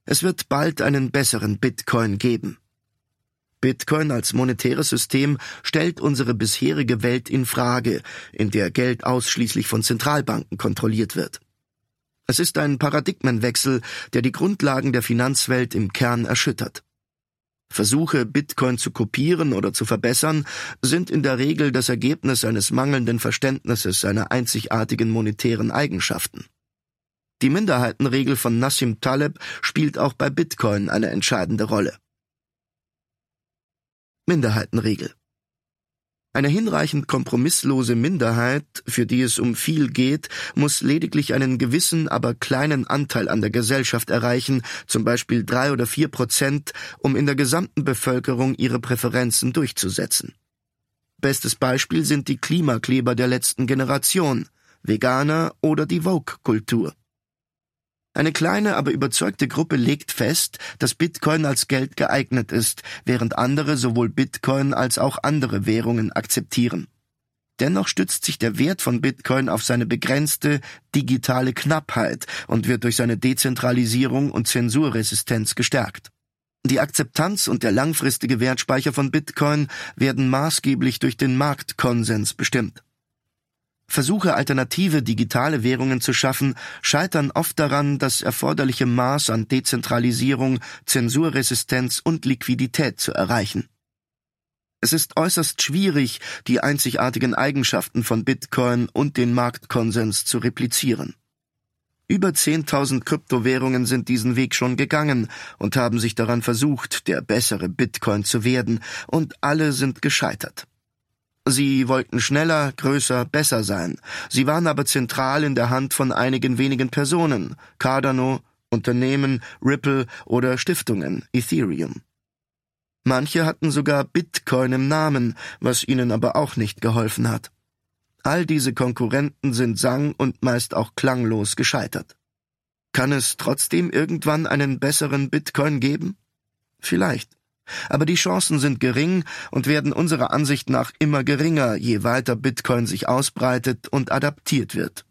Es wird bald einen besseren Bitcoin geben. Bitcoin als monetäres System stellt unsere bisherige Welt in Frage, in der Geld ausschließlich von Zentralbanken kontrolliert wird. Es ist ein Paradigmenwechsel, der die Grundlagen der Finanzwelt im Kern erschüttert. Versuche, Bitcoin zu kopieren oder zu verbessern, sind in der Regel das Ergebnis eines mangelnden Verständnisses seiner einzigartigen monetären Eigenschaften. Die Minderheitenregel von Nassim Taleb spielt auch bei Bitcoin eine entscheidende Rolle. Minderheitenregel. Eine hinreichend kompromisslose Minderheit, für die es um viel geht, muss lediglich einen gewissen, aber kleinen Anteil an der Gesellschaft erreichen, zum Beispiel 3 oder 4%, um in der gesamten Bevölkerung ihre Präferenzen durchzusetzen. Bestes Beispiel sind die Klimakleber der letzten Generation, Veganer oder die Woke-Kultur. Eine kleine, aber überzeugte Gruppe legt fest, dass Bitcoin als Geld geeignet ist, während andere sowohl Bitcoin als auch andere Währungen akzeptieren. Dennoch stützt sich der Wert von Bitcoin auf seine begrenzte digitale Knappheit und wird durch seine Dezentralisierung und Zensurresistenz gestärkt. Die Akzeptanz und der langfristige Wertspeicher von Bitcoin werden maßgeblich durch den Marktkonsens bestimmt. Versuche, alternative digitale Währungen zu schaffen, scheitern oft daran, das erforderliche Maß an Dezentralisierung, Zensurresistenz und Liquidität zu erreichen. Es ist äußerst schwierig, die einzigartigen Eigenschaften von Bitcoin und den Marktkonsens zu replizieren. Über 10.000 Kryptowährungen sind diesen Weg schon gegangen und haben sich daran versucht, der bessere Bitcoin zu werden, und alle sind gescheitert. Sie wollten schneller, größer, besser sein. Sie waren aber zentral in der Hand von einigen wenigen Personen, Cardano, Unternehmen, Ripple oder Stiftungen, Ethereum. Manche hatten sogar Bitcoin im Namen, was ihnen aber auch nicht geholfen hat. All diese Konkurrenten sind sang- und meist auch klanglos gescheitert. Kann es trotzdem irgendwann einen besseren Bitcoin geben? Vielleicht. Aber die Chancen sind gering und werden unserer Ansicht nach immer geringer, je weiter Bitcoin sich ausbreitet und adaptiert wird.